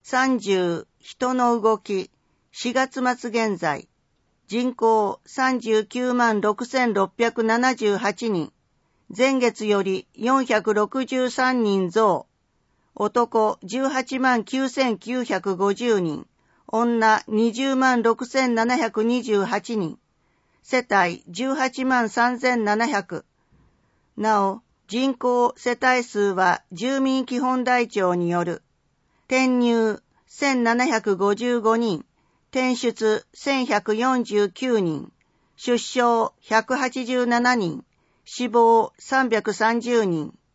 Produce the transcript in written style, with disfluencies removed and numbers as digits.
30人の動き4月末現在人口39万6678人前月より463人増男18万9950人女20万6728人世帯18万3700なお人口世帯数は住民基本台帳による転入1755人、転出1149人、出生187人、死亡330人、